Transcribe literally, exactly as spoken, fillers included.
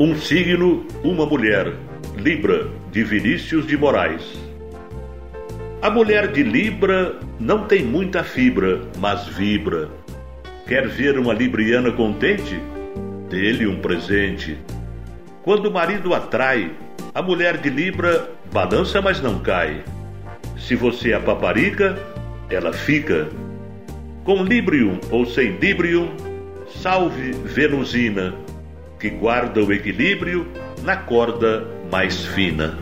Um signo, uma mulher. Libra, de Vinícius de Moraes. A mulher de Libra não tem muita fibra, mas vibra. Quer ver uma libriana contente? Dê-lhe um presente. Quando o marido atrai, a mulher de Libra balança, mas não cai. Se você a paparica, ela fica. Com Librium ou sem Librium, salve Venusina, que guarda o equilíbrio na corda mais fina.